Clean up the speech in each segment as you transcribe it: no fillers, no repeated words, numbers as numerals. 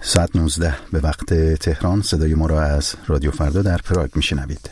ساعت 19 به وقت تهران. صدای ما را از رادیو فردا در پراگ میشنوید.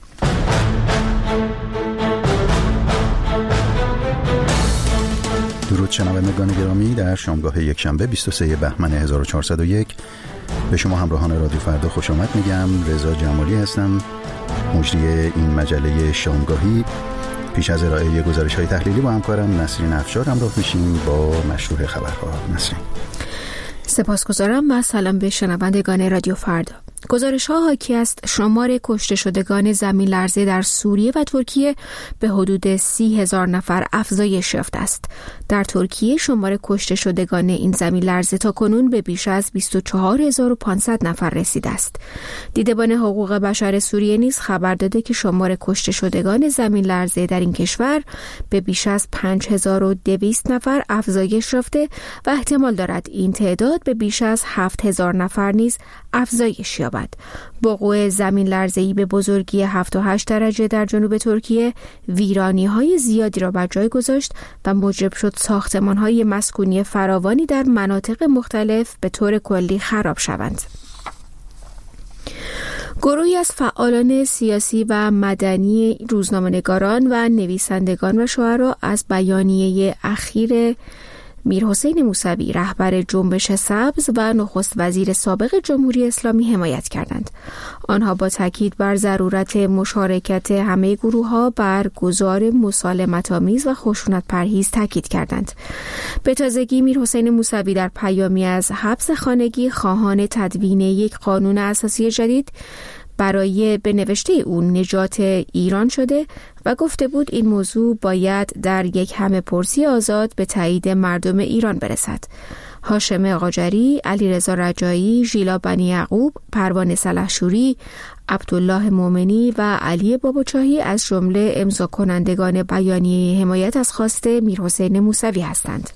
درود شنوندگان گرامی، در شامگاه یکشنبه 23 بهمن 1401 به شما همراهان رادیو فردا خوش آمد میگم. رضا جمالی هستم، مجری این مجله شامگاهی. پیش از ارائه گزارش‌های تحلیلی با همکارم نسرین افشار همراه میشیم با مشروع خبرها. نسرین. سپاسگزارم و سلام به شنوندگان رادیو فردا. گزارش‌ها حاکی است شمار کشته شدگان زمین لرزه در سوریه و ترکیه به حدود 30,000 نفر افزایش یافته است. در ترکیه شمار کشته شدگان این زمین لرزه تا کنون به بیش از 24,500 نفر رسیده است. دیدبان حقوق بشر سوریه نیز خبر داده که شمار کشته شدگان زمین لرزه در این کشور به بیش از 5,200 نفر افزایش یافته و احتمال دارد این تعداد به بیش از 7,000 نفر نیز افزایش یابد. وقوع زمین لرزه‌ای به بزرگی 7 و 8 درجه در جنوب ترکیه ویرانی‌های زیادی را بر جای گذاشت و موجب شد ساختمان‌های مسکونی فراوانی در مناطق مختلف به طور کلی خراب شوند. گروهی از فعالان سیاسی و مدنی، روزنامه‌نگاران و نویسندگان و شاعران از بیانیه اخیر میرحسین موسوی رهبر جنبش سبز و نخست وزیر سابق جمهوری اسلامی حمایت کردند. آنها با تاکید بر ضرورت مشارکت همه گروه‌ها بر گذار مسالمت‌آمیز و خشونت پرهیز تاکید کردند. به تازگی میرحسین موسوی در پیامی از حبس خانگی خواهان تدوین یک قانون اساسی جدید برای به نوشته او نجات ایران شده و گفته بود این موضوع باید در یک همه‌پرسی آزاد به تایید مردم ایران برسد. هاشم قاجری، علیرضا رجایی، ژیلا بنی یعقوب، پروانه سلحشوری، عبدالله مومنی و علی باباچاهی از جمله امضا کنندگان بیانیه حمایت از خواست میرحسین موسوی هستند.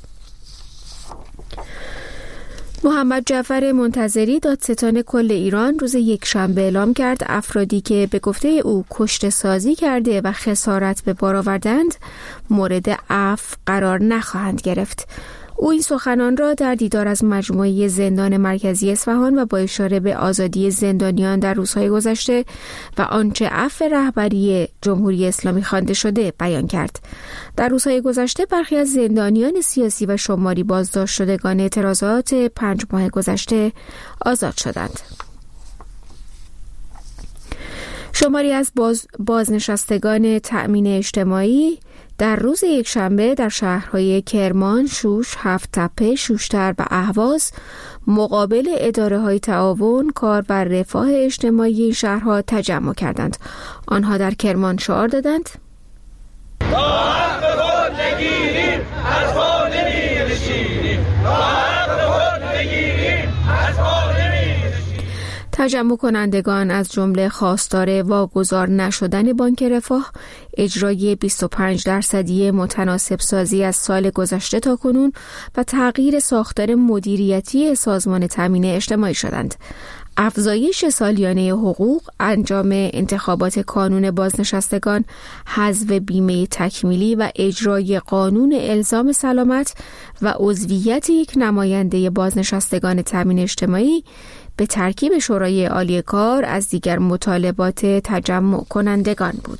محمد جعفر منتظری، دادستان کل ایران، روز یکشنبه اعلام کرد افرادی که به گفته او کشته سازی کرده و خسارت به بار آوردند مورد عفو قرار نخواهند گرفت. او این سخنان را در دیدار از مجموعه زندان مرکزی اصفهان و با اشاره به آزادی زندانیان در روزهای گذشته و آنچه عفو رهبری جمهوری اسلامی خوانده شده بیان کرد. در روزهای گذشته برخی از زندانیان سیاسی و شماری بازداشت شدگان اعتراضات 5 ماه گذشته آزاد شدند. شماری از بازنشستگان تأمین اجتماعی در روز یکشنبه در شهرهای کرمان، شوش، هفت‌تپه، شوشتر و اهواز مقابل اداره‌های تعاون، کار و رفاه اجتماعی این شهرها تجمع کردند. آنها در کرمان شعار دادند: تا حق خود نگیریم از پا نمی‌نشینیم، تا حق خود نگیریم از پا نمی‌نشینیم. تجمع کنندگان از جمله خواستار واگذار نشدن بانک رفاه، اجرای 25% متناسب سازی از سال گذشته تا کنون و تغییر ساختار مدیریتی سازمان تامین اجتماعی شدند. افزایش سالیانه حقوق، انجام انتخابات کانون بازنشستگان، حذف بیمه تکمیلی و اجرای قانون الزام سلامت و عضویت یک نماینده بازنشستگان تامین اجتماعی به ترکیب شورای عالی کار از دیگر مطالبات تجمع کنندگان بود.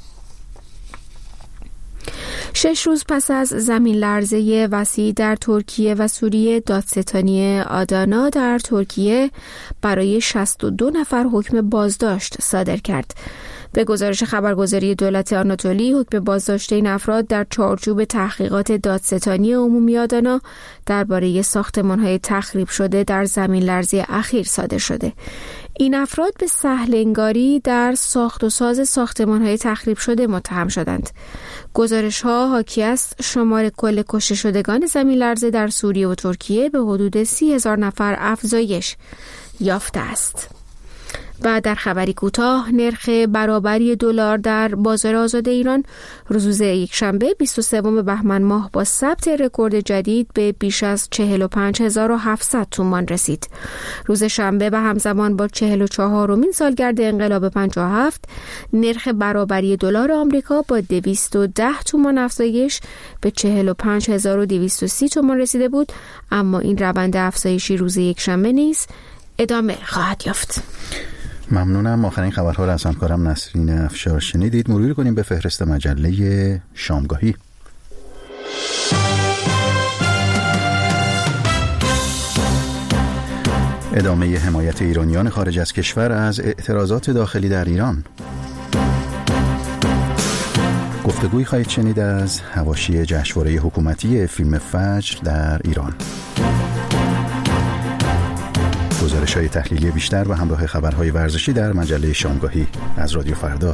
6 روز پس از زمین لرزه وسیع در ترکیه و سوریه، دادستانی آدانا در ترکیه برای 62 نفر حکم بازداشت صادر کرد. به گزارش خبرگزاری دولت آناتولی، حکم بازداشت این افراد در چارچوب تحقیقات دادستانی عمومی آدانا درباره ساختمان‌های تخریب شده در زمین لرزه اخیر صادر شده. این افراد به سهل‌انگاری در ساخت و ساز ساختمان‌های تخریب شده متهم شدند. گزارش‌ها حاکی است شمار کل کشته شدگان زمین لرزه در سوریه و ترکیه به حدود 30,000 نفر افزایش یافته است. و در خبری کوتاه نرخ برابری دلار در بازار آزاد ایران روز یکشنبه 23 بهمن ماه با ثبت رکورد جدید به بیش از 45700 تومان رسید. روز شنبه و همزمان با 44مین سالگرد انقلاب 57 نرخ برابری دلار آمریکا با 210 تومان افزایش به 45230 تومان رسیده بود، اما این روند افزایشی روز یکشنبه نیز ادامه خواهد یافت. ممنونم. آخرین خبرها را از همکارم نسرین افشار شنیدید. مروری کنیم به فهرست مجله شامگاهی. ادامه حمایت ایرانیان خارج از کشور از اعتراضات داخلی در ایران. گفتگویی خواهید شنید از حواشی جشنواره حکومتی فیلم فجر در ایران. گزارش‌های تحلیلی بیشتر و همراه خبرهای ورزشی در مجله شامگاهی از رادیو فردا.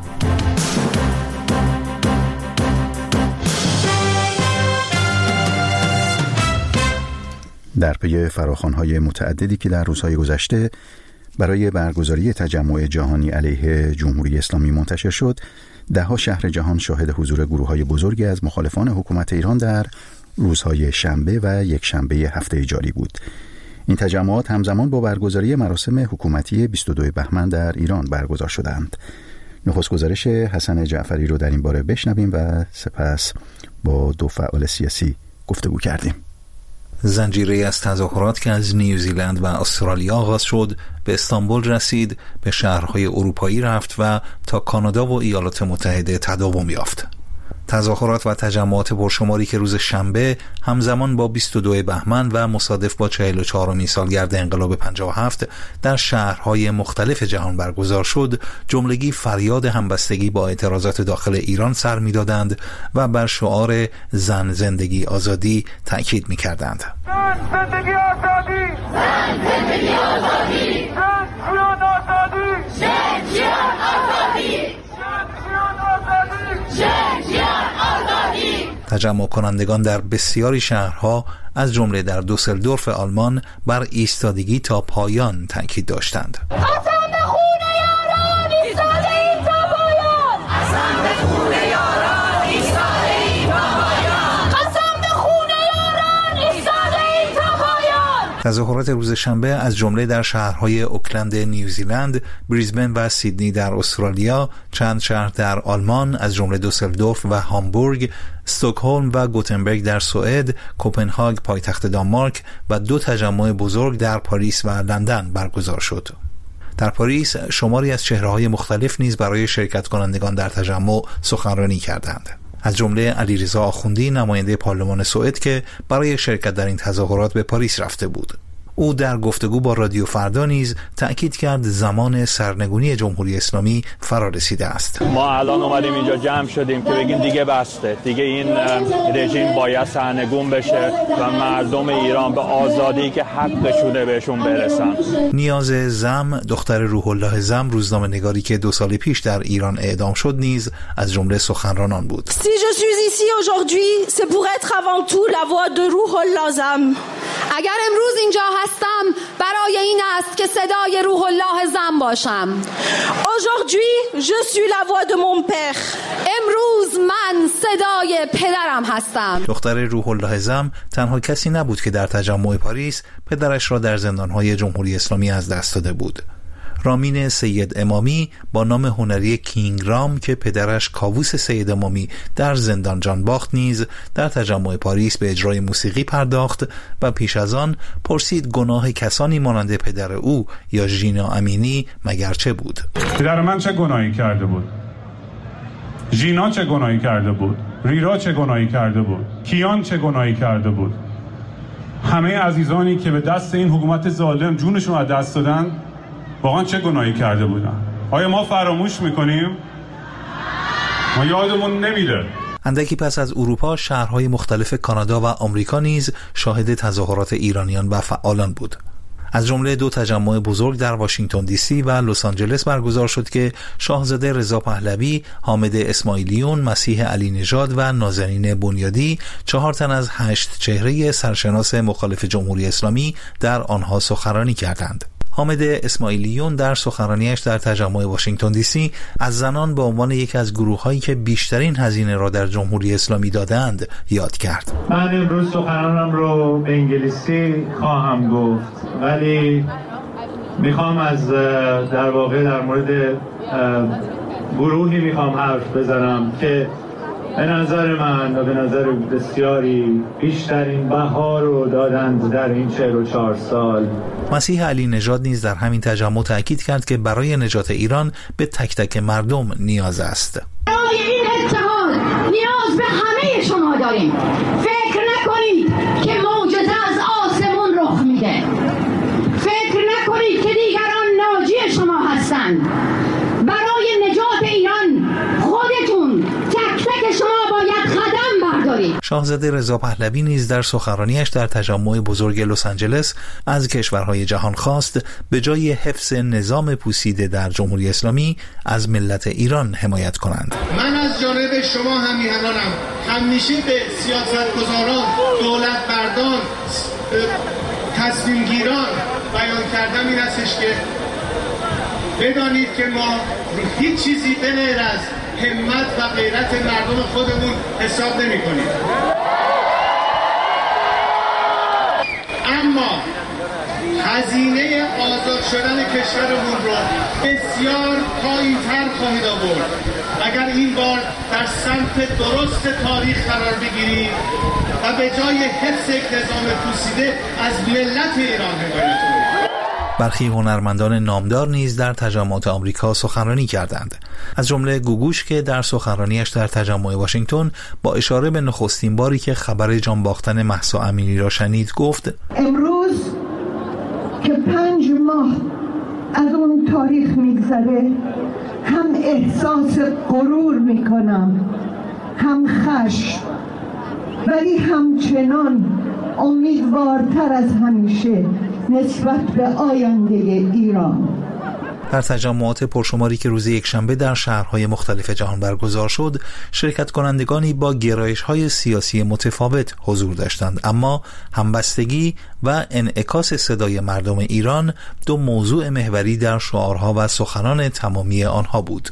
در پی فراخوان‌های متعددی که در روزهای گذشته برای برگزاری تجمع جهانی علیه جمهوری اسلامی منتشر شد، ده‌ها شهر جهان شاهد حضور گروه‌های بزرگی از مخالفان حکومت ایران در روزهای شنبه و یکشنبه هفته جاری بود. این تجمعات همزمان با برگزاری مراسم حکومتی 22 بهمن در ایران برگزار شدند. نخست گزارش حسن جعفری رو در این باره بشنویم و سپس با دو فعال سیاسی گفتگو کردیم. زنجیره از تظاهرات که از نیوزیلند و استرالیا آغاز شد به استانبول رسید، به شهرهای اروپایی رفت و تا کانادا و ایالات متحده تداوم یافت. تظاهرات و تجمعات پرشماری که روز شنبه همزمان با 22 بهمن و مصادف با 44مین سالگرد انقلاب 57 در شهرهای مختلف جهان برگزار شد، جملگی فریاد همبستگی با اعتراضات داخل ایران سر می‌دادند و بر شعار زن زندگی آزادی تأکید می‌کردند. زن زندگی آزادی، زن زندگی آزادی، زن جان آزادی، زن جان آزادی، تجمع کنندگان در بسیاری شهرها از جمله در دوسلدورف آلمان بر ایستادگی تا پایان تاکید داشتند. قسم به خون یاران ایستادگی تا پایان، قسم به خون یاران ایستادگی تا پایان، قسم به خون یاران ایستادگی تا پایان. تظاهرات روز شنبه از جمله در شهرهای اوکلند نیوزیلند، بریزبن و سیدنی در استرالیا، چند شهر در آلمان از جمله دوسلدورف و هامبورگ، استکهلم و گوتنبرگ در سوئد، کوپنهاگ پایتخت دانمارک و دو تجمع بزرگ در پاریس و لندن برگزار شد. در پاریس شماری از چهره‌های مختلف نیز برای شرکت کنندگان در تجمع سخنرانی کردند. از جمله علیرضا آخوندی نماینده پارلمان سوئد که برای شرکت در این تظاهرات به پاریس رفته بود. او در گفتگو با رادیو فردا نیز تأکید کرد زمان سرنگونی جمهوری اسلامی فرا رسیده است. ما الان اومدیم اینجا جمع شدیم که بگیم دیگه بسته، دیگه این رژیم باید سرنگون بشه و مردم ایران به آزادی که حقشونه بهشون برسن. نیاز زم، دختر روح الله زم، روزنامه‌نگاری که 2 سال پیش در ایران اعدام شد، نیز از جمله سخنرانان بود. Si je suis ici aujourd'hui, c'est pour être avant tout la voix de روح الله زم. اگر امروز اینجا هستم برای این است که صدای روح الله زم باشم. Aujourd'hui, je suis la voix de mon père. امروز من صدای پدرم هستم. دختر روح الله زم تنها کسی نبود که در تجمع پاریس پدرش را در زندانهای جمهوری اسلامی از دست داده بود. رامین سید امامی با نام هنری کینگ رام که پدرش کاووس سید امامی در زندان جان باخت نیز در تجمع پاریس به اجرای موسیقی پرداخت و پیش از آن پرسید گناه کسانی مانند پدر او یا ژینا امینی مگر چه بود؟ پدر من چه گناهی کرده بود؟ ژینا چه گناهی کرده بود؟ ریرا چه گناهی کرده بود؟ کیان چه گناهی کرده بود؟ همه عزیزانی که به دست این حکومت ظالم جونشون از دست دادن واقعا چه گناهی کرده بودن؟ آیا ما فراموش میکنیم؟ ما یادمون نمیره. اندکی پس از اروپا شهرهای مختلف کانادا و آمریکا نیز شاهد تظاهرات ایرانیان و فعالان بود. از جمله 2 تجمع بزرگ در واشنگتن دی سی و لس آنجلس برگزار شد که شاهزاده رضا پهلوی، حامد اسماعیلیون، مسیح علی نژاد و نازنین بنیادی 4 تن از 8 چهره سرشناس مخالف جمهوری اسلامی در آنها سخنرانی کردند. حامد اسماعیلیون در سخنرانیش در تجمع واشنگتن دی سی از زنان به عنوان یکی از گروه‌هایی که بیشترین هزینه را در جمهوری اسلامی دادند یاد کرد. من امروز سخنرانم رو به انگلیسی خواهم گفت، ولی میخوام در واقع در مورد گروهی میخوام حرف بزنم که به نظر من و به نظر بسیاری بیشترین بها رو دادند در این 44 سال. مسیح علی نژاد نیز در همین تجمع تأکید کرد که برای نجات ایران به تک تک مردم نیاز است. برای این اتحاد نیاز به همه شما داریم. فکر نکنید که معجزه از آسمون رخ میده. فکر نکنید که دیگران ناجی شما هستند. برای نجات ایران خودتون تک تک شما باید قدم بردارید. شاهزاده رضا پهلوی نیز در سخنرانیش در تجمع بزرگ لس آنجلس از کشورهای جهان خواست به جای حفظ نظام پوسیده در جمهوری اسلامی از ملت ایران حمایت کنند. من از جانب شما همیهنانم همیشه به سیاستگزاران، دولتمردان، تصمیمگیران بیان کردم این هستش که بدانید که ما هیچ چیزی به غیر از همت و غیرت مردم خودمون حساب نمی کنیم. اما هزینه آزاد شدن کشورمون رو بسیار پایین‌تر خواهید آورد اگر این بار در سمت درست تاریخ قرار بگیرید و به جای حفظ یک نظام پوسیده از ملت ایران حمایت کنید. برخی هنرمندان نامدار نیز در تجمعات آمریکا سخنرانی کردند، از جمله گوگوش که در سخنرانیش در تجمع واشنگتن با اشاره به نخستین باری که خبر جان باختن مهسا امینی را شنید گفت: امروز که 5 ماه از اون تاریخ میگذره هم احساس غرور میکنم، هم خشم، ولی همچنان امیدوارتر از همیشه نسبت به آینده ایران. در تجمعات پرشماری که روز یکشنبه در شهرهای مختلف جهان برگزار شد، شرکت کنندگانی با گرایش‌های سیاسی متفاوت حضور داشتند، اما همبستگی و انعکاس صدای مردم ایران دو موضوع محوری در شعارها و سخنان تمامی آنها بود.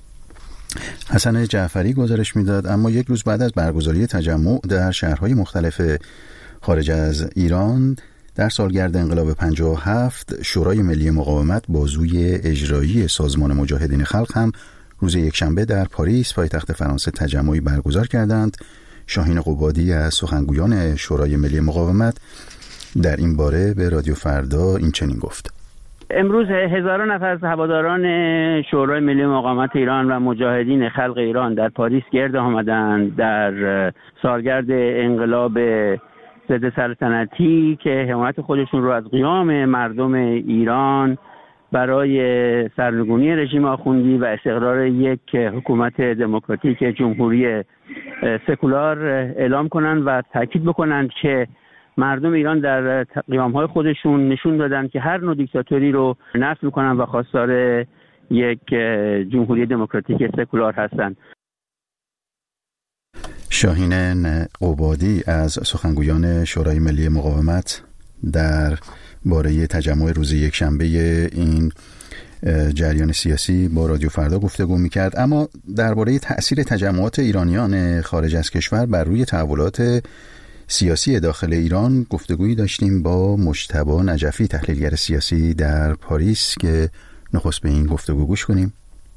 حسن جعفری گزارش میداد. اما یک روز بعد از برگزاری تجمع در شهرهای مختلف خارج از ایران در سالگرد انقلاب 57 شورای ملی مقاومت بازوی اجرایی سازمان مجاهدین خلق هم روز یکشنبه در پاریس پایتخت فرانسه تجمعی برگزار کردند. شاهین قبادی از سخنگویان شورای ملی مقاومت در این باره به رادیو فردا این چنین گفت: امروز هزاران نفر از هواداران شورای ملی مقاومت ایران و مجاهدین خلق ایران در پاریس گرد آمدند در سالگرد انقلاب ضد سلطنتی که حمایت خودشون رو از قیام مردم ایران برای سرنگونی رژیم آخوندی و استقرار یک حکومت دموکراتیک جمهوری سکولار اعلام کنند و تاکید بکنند که مردم ایران در قیام‌های خودشون نشون دادن که هر نوع دیکتاتوری رو نفی می‌کنن و خواستار یک جمهوری دموکراتیک سکولار هستند. شاهین قبادی از سخنگویان شورای ملی مقاومت در باره تجمع روز یکشنبه این جریان سیاسی با رادیو فردا گفتگو می‌کرد. اما درباره تأثیر تجمعات ایرانیان خارج از کشور بر روی تحولات سیاسی داخل ایران گفتگویی داشتیم با مجتبی نجفی، تحلیلگر سیاسی در پاریس، که نخست به این گفتگو گوش کنیم.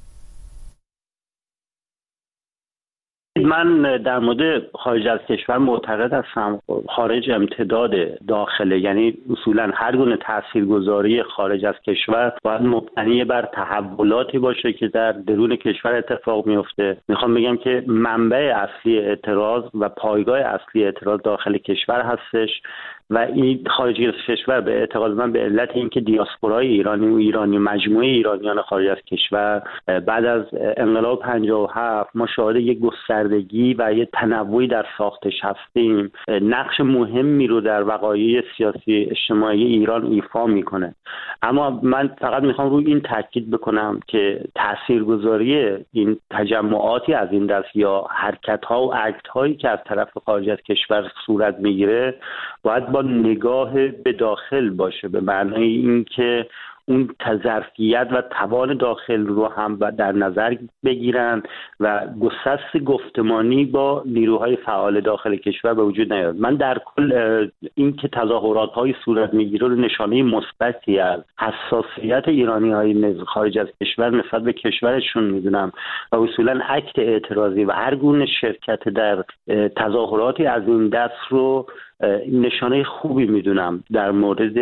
من در مورد خارج از کشور معتقد هستم خارج امتداد داخله، یعنی اصولا هر گونه تاثیرگذاری خارج از کشور باید مبتنی بر تحولاتی باشه که در درون کشور اتفاق میفته. میخوام بگم که منبع اصلی اعتراض و پایگاه اصلی اعتراض داخل کشور هستش و این خارج از کشور به اعتقاد من به علت اینکه دیاسپورای ایرانی مجموعه ایرانیان خارج از کشور بعد از انقلاب 57 ما شاهد یک گستردگی و یک تنوعی در ساختش هستیم، نقش مهمی رو در وقایع سیاسی اجتماعی ایران ایفا میکنه. اما من فقط میخوام روی این تاکید بکنم که تاثیرگذاری این تجمعاتی از این دست یا حرکت‌ها و اکت‌هایی که از طرف خارج از کشور صورت میگیره باید با نگاه به داخل باشه، به معنای این که اون ظرفیت و توان داخل رو هم در نظر بگیرن و گسست گفتمانی با نیروهای فعال داخل کشور به وجود نیاد. من در کل این که تظاهرات‌های صورت میگیره رو نشانه مثبتی از حساسیت ایرانی‌های خارج از کشور نسبت به کشورشون میدونم و اصولاً اکت اعتراضی و هر گونه شرکت در تظاهراتی از این دست رو نشانه خوبی میدونم در مورد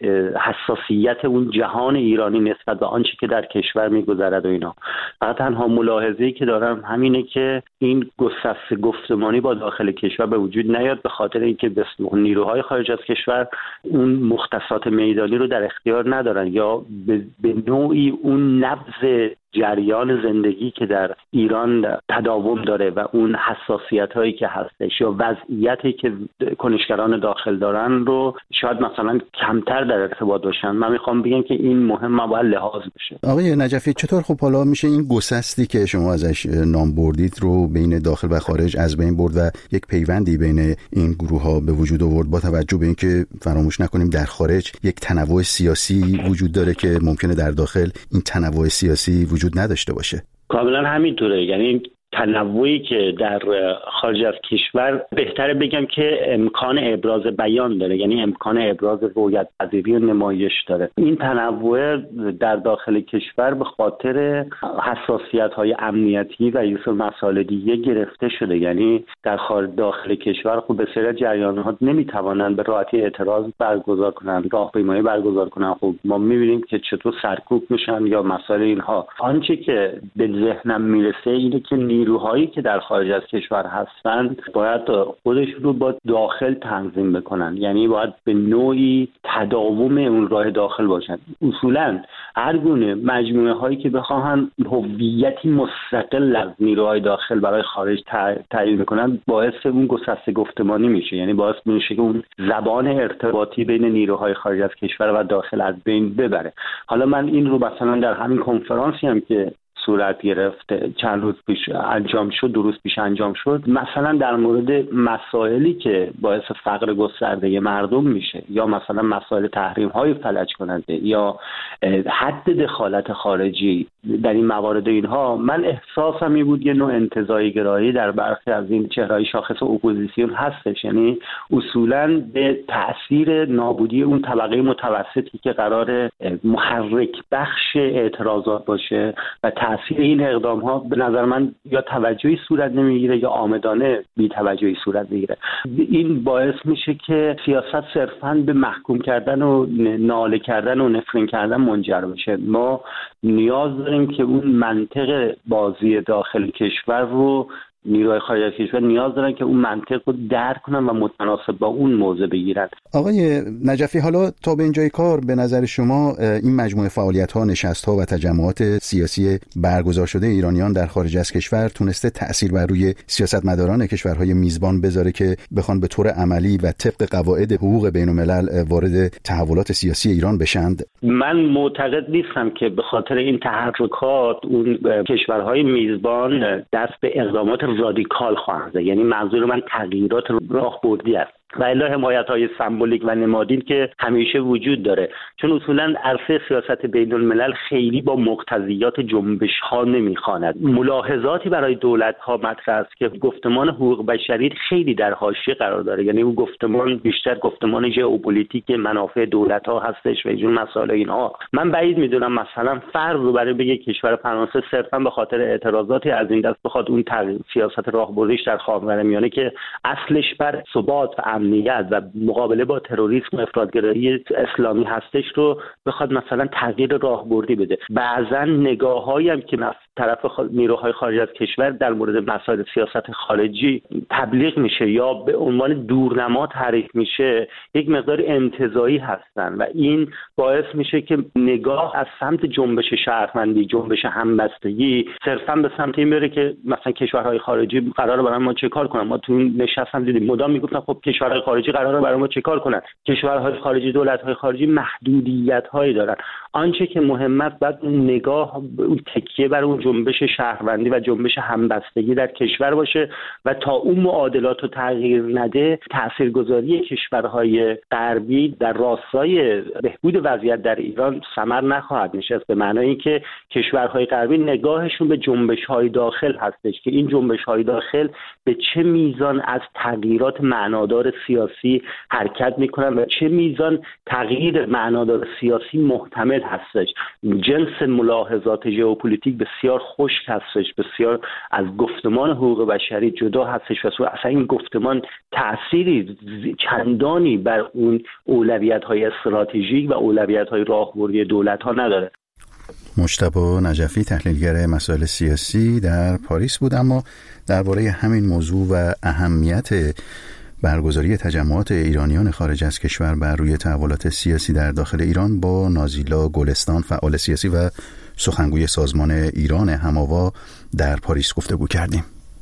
حساسیت اون جهان ایرانی نسبت به آنچه که در کشور میگذرد و اینا. فقط تنها ملاحظه‌ای که دارم همینه که این گسست گفتمانی با داخل کشور به وجود نیاد، به خاطر اینکه نیروهای خارج از کشور اون مختصات میدانی رو در اختیار ندارن یا به نوعی اون نبض جریان زندگی که در ایران تداوم داره و اون حساسیت هایی که هستش یا وضعیتی که کنشگران داخل دارن رو شاید مثلا کمتر در ارتباط باشن. من میخوام بگم که این مهم باید لحاظ بشه. آقای نجفی چطور خب حالا میشه این گسستی که شما ازش نام بردید رو بین داخل و خارج از بین برد و یک پیوندی بین این گروه ها به وجود آورد، با توجه به اینکه فراموش نکنیم در خارج یک تنوع سیاسی وجود داره که ممکنه در داخل این تنوع سیاسی وجود نداشته باشه؟ کاملا همینطوره. یعنی تنوعی که در خارج از کشور بهتره بگم که امکان ابراز بیان داره، یعنی امکان ابراز رویت پذیری و نمایش داره. این تنوع در داخل کشور به خاطر حساسیت‌های امنیتی و یه سری مسائل دیگه گرفته شده. یعنی در داخل کشور خب بسیار جریان‌ها نمیتوانند به راحتی اعتراض برگزار کنن، راهپیمایی برگزار کنن. خب ما می‌بینیم که چطور سرکوب میشن یا مسائل اینها. آنچه که به ذهنم میرسه اینه که نیروهایی که در خارج از کشور هستند باید خودشون رو با داخل تنظیم بکنن، یعنی باید به نوعی تداوم اون راه داخل باشن. اصولا هر گونه مجموعه هایی که بخواهن هویتی مستقل از نیروهای داخل برای خارج تعیین بکنن باعث اون گسست گفتمانی میشه، یعنی باعث میشه که اون زبان ارتباطی بین نیروهای خارج از کشور و داخل از بین ببره. حالا من این رو مثلا در همین کنفرانسی هم که صورت گرفت چند روز پیش انجام شد، 2 روز پیش انجام شد، مثلا در مورد مسائلی که باعث فقر گسترده مردم میشه یا مثلا مسائل تحریم های فلج کننده یا حد دخالت خارجی در این موارد اینها، من احساسم این بود یه نوع انتزاعی گرایی در برخی از این چهره‌های شاخص اپوزیسیون هستش. یعنی اصولاً به تأثیر نابودی اون طبقه متوسطی که قرار محرک بخش اعتراضات باشه و تأثیر این اقدام ها به نظر من یا توجهی صورت نمیگیره یا عامدانه بی توجهی صورت میگیره. این باعث میشه که سیاست صرفاً به محکوم کردن و ناله کردن و نفرین کردن منجر بشه. ما نیاز داریم که اون منطق بازی داخل کشور رو نیروهای خارج از کشور نیاز دارن که اون منطق رو درک کنن و متناسب با اون موضع بگیرن. آقای نجفی، حالا تا به اینجای کار به نظر شما این مجموعه فعالیت‌ها، نشست‌ها و تجمعات سیاسی برگزار شده ایرانیان در خارج از کشور تونسته تأثیر بر روی سیاستمداران کشورهای میزبان بذاره که بخوان به طور عملی و طبق قواعد حقوق بین‌الملل وارد تحولات سیاسی ایران بشند؟ من معتقد نیستم که به خاطر این تحرکات اون کشورهای میزبان دست به اقدامات رادیکال خواهند زد. یعنی منظور من تغییرات راهبردی است و الا حمایت‌های سمبولیک و نمادین که همیشه وجود داره، چون اصولاً عرصه سیاست بین الملل خیلی با مقتضیات جنبش‌ها نمیخواند. ملاحظاتی برای دولت‌ها مطرح است که گفتمان حقوق بشری خیلی در حاشیه قرار داره، یعنی اون گفتمان بیشتر گفتمان ژئوپلیتیک منافع دولت‌ها هستش و اینجور مسائل اینها. من بعید میدونم مثلا فرض رو برای بگه کشور فرانسه صرفاً به خاطر اعتراضاتی از این دست بخواد اون سیاست راهبردیش در خاورمیانه که اصلش بر ثبات و امنیت و مقابله با تروریسم و افراطگرایی اسلامی هستش رو بخواد مثلا تغییر راهبردی بده. بعضا نگاه‌هایی هم که طرف نیروهای خارج از کشور در مورد مسائل سیاست خارجی تبلیغ میشه یا به عنوان دورنما تعریف میشه یک مقدار انتزاعی هستن و این باعث میشه که نگاه از سمت جنبش شهروندی، جنبش همبستگی صرفا به سمت این بره که مثلا کشورهای خارجی قراره برای ما چه کار کنن. ما تو نشستم دیدیم مدام میگفتن خب کشورهای خارجی قراره برای ما چه کار کنن، کشورهای خارجی، دولت‌های خارجی محدودیت‌هایی دارن. آنچه که مهم است بعد اون نگاه، اون تکیه بر اون جنبش شهروندی و جنبش همبستگی در کشور باشه و تا اون معادلات رو تغییر نده تاثیرگذاری کشورهای غربی در راستای بهبود وضعیت در ایران ثمر نخواهد نشست، به معنای اینکه کشورهای غربی نگاهشون به جنبش‌های داخل هستش که این جنبش‌های داخل به چه میزان از تغییرات معنادار سیاسی حرکت میکنن و چه میزان تغییر معنادار سیاسی محتمل هستش. جنس ملاحظات ژئوپلیتیک بسیار خشک هستش، بسیار از گفتمان حقوق بشری جدا هستش و اصلا این گفتمان تأثیری چندانی بر اون اولویت‌های استراتژیک و اولویت‌های راهبردی دولت‌ها نداره. مجتبی نجفی تحلیلگر مسائل سیاسی در پاریس بود. اما درباره همین موضوع و اهمیت برگزاری تجمعات ایرانیان خارج از کشور بر روی تحولات سیاسی در داخل ایران با نازیلا گلستان، فعال سیاسی و سخنگوی سازمان ایران هماوا در پاریس گفتگو کردیم.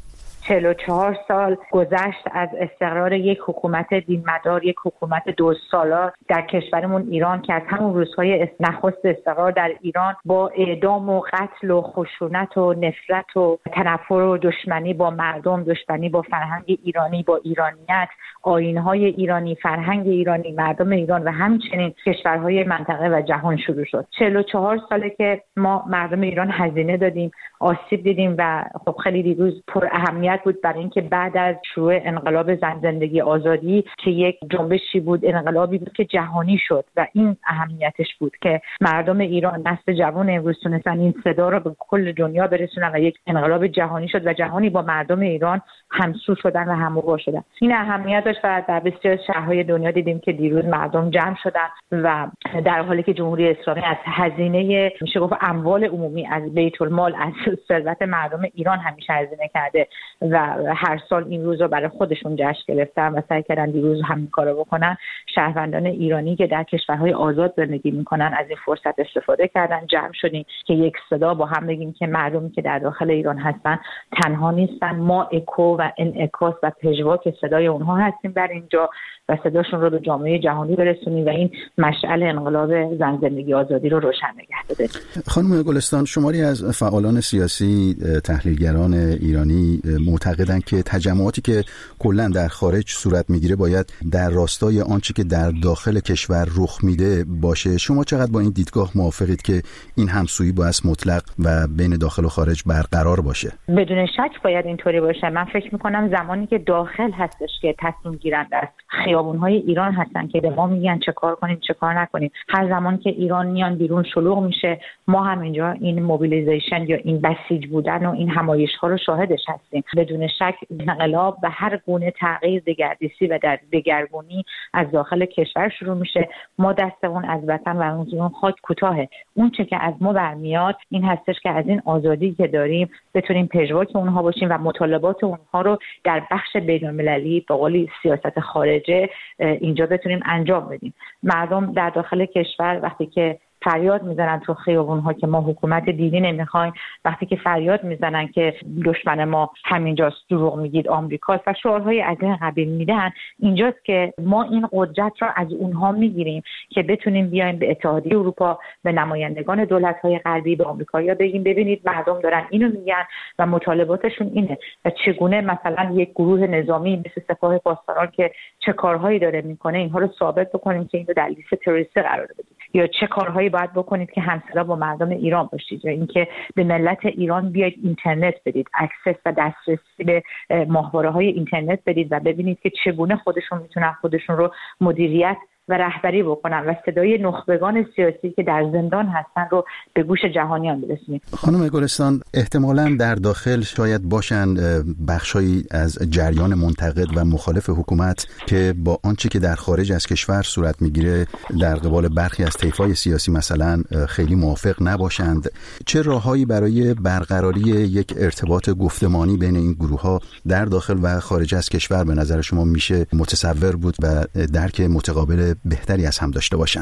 44 سال گذشت از استقرار یک حکومت دینمدار، یک حکومت 2 ساله در کشورمون ایران که از همون روزهای نخست استقرار در ایران با اعدام و قتل و خشونت و نفرت و تنفر و دشمنی با مردم، دشمنی با فرهنگ ایرانی، با ایرانیت، آیین‌های ایرانی، فرهنگ ایرانی، مردم ایران و همچنین کشورهای منطقه و جهان شروع شد. 44 ساله که ما مردم ایران هزینه دادیم، آسیب دیدیم و خب خیلی دیروز پر اهمیت بود برای اینکه بعد از شروع انقلاب زن زندگی آزادی که یک جنبشی بود، انقلابی بود که جهانی شد و این اهمیتش بود که مردم ایران، نسل جوان امروز تونستن این صدا رو به کل دنیا برسونن و یک انقلاب جهانی شد و جهانی با مردم ایران همسو شدن و هم‌آوا شدن. این اهمیت داشت و در بسیار شهرهای دنیا دیدیم که دیروز مردم جمع شدن و در حالی که جمهوری اسلامی از هزینه میشه گفت اموال عمومی، از بیت المال، از ثروت مردم ایران همیشه هزینه کرده و هر سال این روز رو برای خودشون جشن گرفتن و سعی کردن دیروز همین کارو بکنن. شهروندان ایرانی که در کشورهای آزاد زندگی میکنن از این فرصت استفاده کردن، جمع شدیم که یک صدا با هم بگیم که مردمی که در داخل ایران هستن تنها نیستن، ما اکو و انعکاس و پژواک صدای اونها هستیم در اینجا و صداشون رو به جامعه جهانی برسونیم و این مشعل انقلاب زن زندگی آزادی رو روشن نگه داریم. خانم گلستان، شماری از فعالان سیاسی، تحلیلگران ایرانی معتقدند که تجمعاتی که کلا در خارج صورت میگیره باید در راستای آنچه که در داخل کشور رخ میده باشه. شما چقدر با این دیدگاه موافقید که این همسویی باید مطلق و بین داخل و خارج برقرار باشه؟ بدون شک باید اینطوری باشه. من فکر میکنم زمانی که داخل هستش که تصمیم گیرنده است، خیابون‌های ایران هستن که به ما میگن چه کار کنیم چه کار نکنیم. هر زمان که ایرانیان بیرون شلوغ میشه، ما هم اینجا این موبیلیزیشن یا این بسیج بودن و این همایش‌ها رو شاهدش هستیم. بدون شک انقلاب و هر گونه تغییر، دگردیسی و در دگرگونی از داخل کشور شروع میشه. ما دستمون از وطن و از اون خاک کوتاهه. اون چه که از ما برمیاد این هستش که از این آزادی که داریم بتونیم پژواک اونها باشیم و مطالبات اونها رو در بخش بین‌المللی به قول سیاست خارجه اینجا بتونیم انجام بدیم. مردم در داخل کشور وقتی که فریاد میزنن تو خیابون‌ها که ما حکومت دینی نمیخوایم، وقتی که فریاد میزنن که دشمن ما همینجاست، دروغ میگید آمریکاست و شعارهای از این قبیل میدن، اینجاست که ما این قدرت را از اونها میگیریم که بتونیم بیایم به اتحادیه اروپا، به نمایندگان دولت‌های غربی، به آمریکایی‌ها بگیم ببینید مردم دارن اینو میگن و مطالباتشون اینه و چگونه مثلا یک گروه نظامی مثل سپاه پاسداران که چه کارهایی داره میکنه اینها رو ثابت بکنیم که اینو در لیست تروریستی قرار بدیم، یا چه کارهایی باید بکنید که همصدا با مردم ایران باشید، یا اینکه به ملت ایران بیاید اینترنت بدید، اکسس و دسترسی به ماهواره‌های اینترنت بدید و ببینید که چگونه خودشون میتونن خودشون رو مدیریت و رهبری بکنن و صدای نخبگان سیاسی که در زندان هستن رو به گوش جهانیان برسونیم. خانم گلستان، احتمالاً در داخل شاید باشن بخشایی از جریان منتقد و مخالف حکومت که با آنچه که در خارج از کشور صورت میگیره در قبال برخی از طیف‌های سیاسی مثلا خیلی موافق نباشند. چه راههایی برای برقراری یک ارتباط گفتمانی بین این گروه‌ها در داخل و خارج از کشور به نظر شما میشه متصور بود و درک متقابل بهتری از هم داشته باشند؟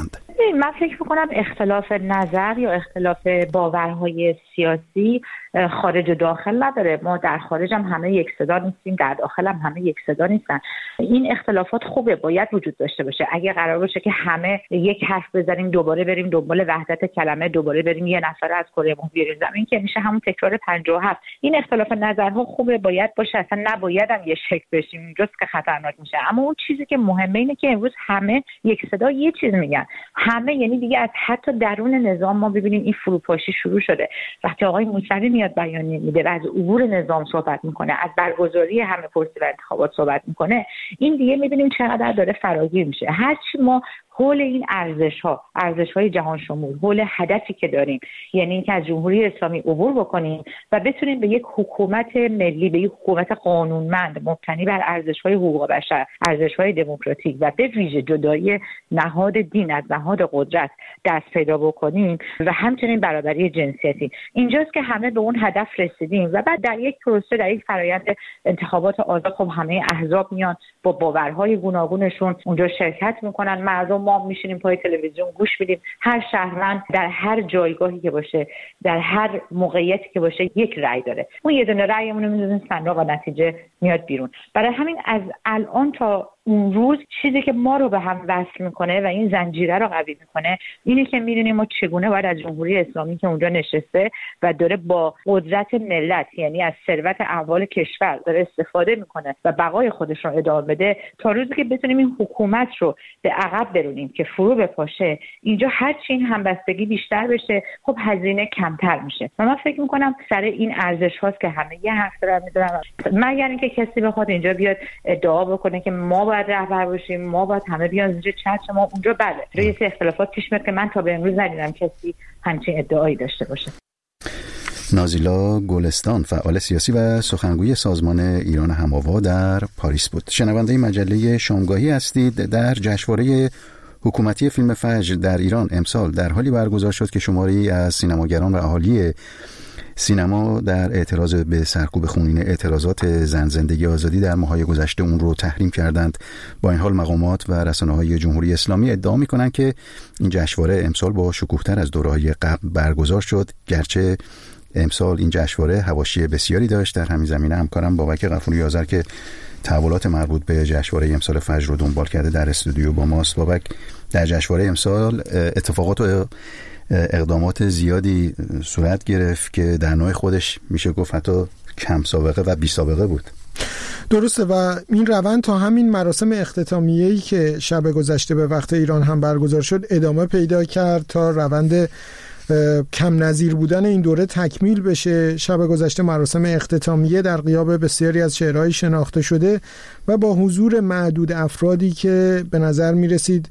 ببین من فکر میکنم اختلاف نظر یا اختلاف باورهای سیاسی خارج و داخل نداره. ما در خارج هم همه یک صدا نیستیم، در داخل هم همه یک صدا نیستن. این اختلافات خوبه، باید وجود داشته باشه. اگه قرار باشه که همه یک حرف بزنیم دوباره بریم دنبال وحدت کلمه، دوباره بریم یه نفر از کره ماه بیاریم زمین، که میشه همون تکرار 57. این اختلاف نظرها خوبه، باید باشه، اصلا نباید هم یه شکل بشیم، اینجاست که خطرناک میشه. اما اون چیزی که مهمه اینه که امروز همه یک صدا یه چیز میگن، همه، یعنی دیگه از حتی درون نظام ما ببینیم این فروپاشی شروع شده. وقتی آقای موسوی میاد بیانیه میده و از عبور نظام صحبت میکنه، از برگزاری همه پرسی و انتخابات صحبت میکنه، این دیگه میبینیم چقدر داره فراگیر میشه. هرچی ما حول این ارزش‌های جهان شمول، حول هدفی که داریم، یعنی اینکه از جمهوری اسلامی عبور بکنیم و بتونیم به یک حکومت ملی، به یک حکومت قانونمند مبتنی بر ارزش‌های حقوق بشر، ارزش‌های دموکراتیک و به ویژه جدایی نهاد دین از نهاد قدرت دست پیدا بکنیم و همچنین برابری جنسیتی، اینجاست که همه به اون هدف رسیدیم. و بعد در یک پروسه، در یک فرآیند انتخابات آزاد، خب همه احزاب میان با باورهای گوناگونشون اونجا شرکت میکنن، مردم ما میشینیم پای تلویزیون گوش میدیم. هر شهروند در هر جایگاهی که باشه، در هر موقعیتی که باشه، یک رأی داره. اون یه دونه رأیمون رو میذاریم صندوق و نتیجه میاد بیرون. برای همین از الان تا اون روز چیزی که ما رو به هم وصل میکنه و این زنجیره رو قوی میکنه اینه که میدونیم ما چگونه باید از جمهوری اسلامی که اونجا نشسته و داره با قدرت ملت، یعنی از ثروت اموال کشور داره استفاده میکنه و بقای خودش رو ادامه بده، تا روزی که بتونیم این حکومت رو به عقب برونیم که فرو بپاشه. اینجا هرچی این همبستگی بیشتر بشه، خب هزینه کمتر میشه. و من فکر میکنم سر این ارزش هاست که همه یه حرف دارن میذارن، مگر اینکه کسی بخواد اینجا بیاد ادعا بکنه که ما باید رهبر باشیم، ما باید همه بیان اینجا چرچ ما اونجا. بله یه اختلافات پیش میاد که من تا به امروز ندیدم کسی همچین ادعایی داشته باشه. نازیلا گلستان، فعال سیاسی و سخنگوی سازمان ایران هم‌آوا در پاریس بود. شنونده مجله شامگاهی هستید. در جشنواره حکومتی فیلم فجر در ایران امسال در حالی برگزار شد که شماری از سینماگران و اهالی سینما در اعتراض به سرکوب خونین اعتراضات زن زندگی آزادی در ماه‌های گذشته اون رو تحریم کردند. با این حال مقامات و رسانه‌های جمهوری اسلامی ادعا می‌کنند که این جشنواره امسال با شکوه‌تر از دوره‌های قبل برگزار شد، گرچه امسال این جشنواره حواشی بسیاری داشت. در همین زمینه همکارم بابک غفوری آذر که تحولات مربوط به جشنواره امسال فجر رو دنبال کرده در استودیو با ماست. بابک، در جشنواره امسال اتفاقات و اقدامات زیادی صورت گرفت که در نوع خودش میشه گفت حتی کم سابقه و بی سابقه بود. درسته و این روند تا همین مراسم اختتامیه‌ای که شب گذشته به وقت ایران هم برگزار شد ادامه پیدا کرد تا روند کم نظیر بودن این دوره تکمیل بشه. شب گذشته مراسم اختتامیه در غیاب بسیاری از شعرهای شناخته شده و با حضور معدود افرادی که به نظر می رسید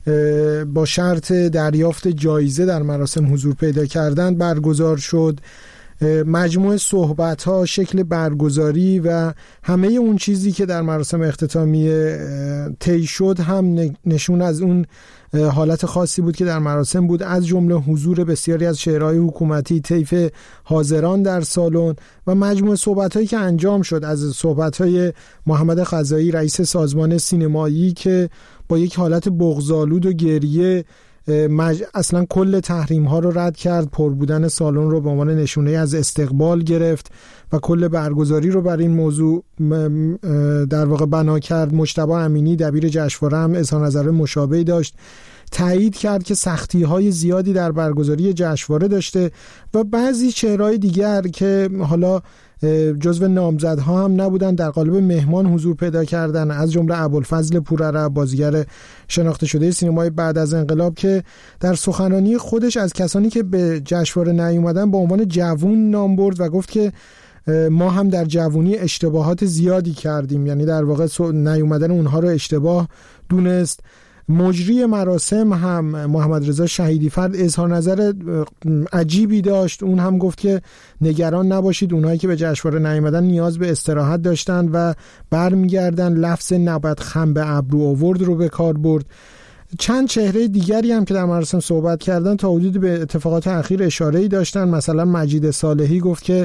با شرط دریافت جایزه در مراسم حضور پیدا کردند برگزار شد. مجموعه صحبت‌ها، شکل برگزاری و همه اون چیزی که در مراسم اختتامیه طی شد هم نشون از اون حالت خاصی بود که در مراسم بود، از جمله حضور بسیاری از شعرهای حکومتی، طیف حاضران در سالن و مجموعه صحبت‌هایی که انجام شد، از صحبت‌های محمد خزایی رئیس سازمان سینمایی که با یک حالت بغض‌آلود و گریه اصلا کل تحریم ها رو رد کرد، پر بودن سالن رو به عنوان نشونه از استقبال گرفت و کل برگزاری رو بر این موضوع در واقع بنا کرد. مجتبی امینی دبیر جشنواره هم اظهار نظر مشابهی داشت، تایید کرد که سختی های زیادی در برگزاری جشنواره داشته و بعضی چهرهای دیگر که حالا جزو نامزدها هم نبودن در قالب مهمان حضور پیدا کردن، از جمله ابوالفضل پورعرب، بازیگر شناخته شده سینمای بعد از انقلاب، که در سخنرانی خودش از کسانی که به جشنواره نیومدن به عنوان جوون نام برد و گفت که ما هم در جوونی اشتباهات زیادی کردیم، یعنی در واقع نیومدن اونها رو اشتباه دونست. مجری مراسم هم محمد رضا شهیدی فرد اظهار نظر عجیبی داشت. اون هم گفت که نگران نباشید، اونایی که به جشنواره نیامدن نیاز به استراحت داشتن و برمیگردن. لفظ نباید خم به ابرو آورد رو به کار برد. چند چهره دیگری هم که در مراسم صحبت کردن تا حدود به اتفاقات اخیر اشاره‌ای داشتن. مثلا مجید صالحی گفت که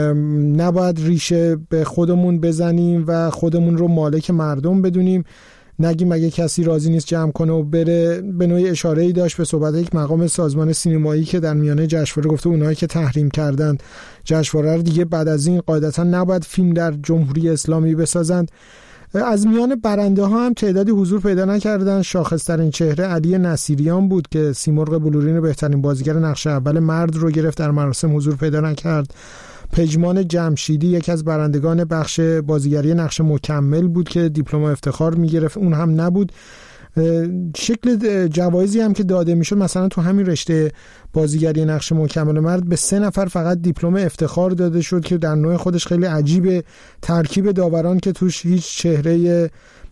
نباید ریشه به خودمون بزنیم و خودمون رو مالک مردم بدونیم. نگیم اگه کسی راضی نیست جمع کنه و بره. به نوعی اشاره‌ای داشت به صحبت یک مقام سازمان سینمایی که در میانه جشنواره گفته اونایی که تحریم کردند جشنواره رو دیگه بعد از این قاعدتا نباید فیلم در جمهوری اسلامی بسازند. از میان برنده ها هم تعدادی حضور پیدا نکردن. شاخص‌ترین چهره علی نصیریان بود که سیمرغ بلورین بهترین بازیگر نقش اول مرد رو گرفت، در مراسم حضور پیدا نکرد. پژمان جمشیدی یکی از برندگان بخش بازیگری نقش مکمل بود که دیپلم افتخار میگرفت، اون هم نبود. شکل جوایزی هم که داده میشد، مثلا تو همین رشته بازیگری نقش مکمل مرد به 3 نفر فقط دیپلم افتخار داده شد که در نوع خودش خیلی عجیبه. ترکیب داوران که توش هیچ چهره